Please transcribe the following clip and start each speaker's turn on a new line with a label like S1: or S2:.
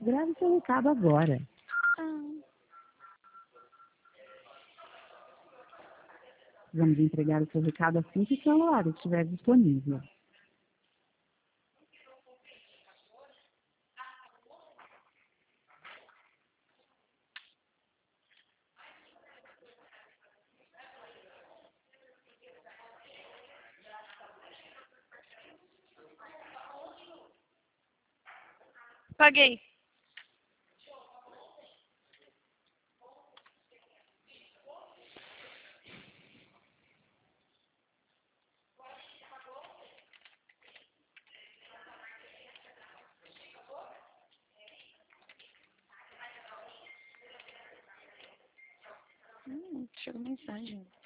S1: Grave seu recado agora. Vamos entregar o seu recado assim que o celular estiver disponível.
S2: Paguei. Chegou mensagem.